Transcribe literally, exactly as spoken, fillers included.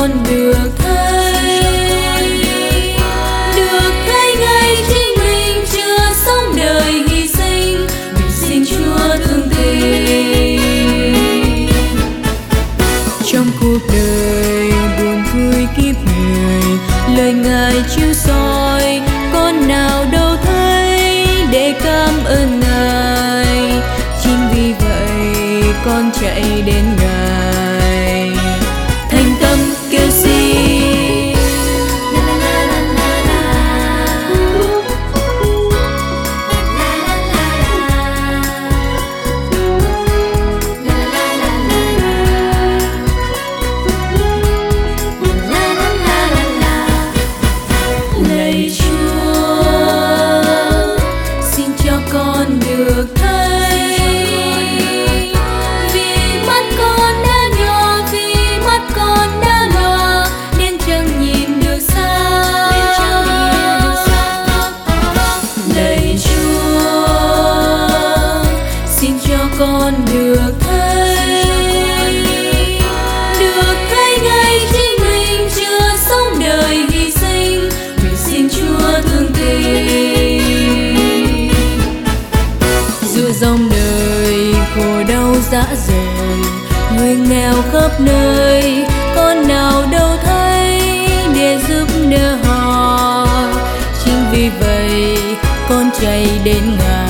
con được thấy, được thấy ngay chính mình chưa sống đời hy sinh vì xin Chúa thương tình. Trong cuộc đời buồn vui kiếp người, lời Ngài chiếu soi con nào đâu thấy để cảm ơn Ngài. Chính vì vậy con chạy đến Ngài thành tâm kêu xin. Lạy Chúa, xin cho con được thấy, vì mắt con đã nhỏ, vì mắt con đã lòa nên chẳng nhìn được xa. Lạy Chúa, xin cho con được thấy, được thấy ngay chính mình chưa sống đời hy sinh vì xin Chúa thương tình. Giữa dòng đời khổ đau dã rời, người nghèo khắp nơi, con nào đâu thấy để giúp đỡ họ. Chính vì vậy con chạy đến Ngài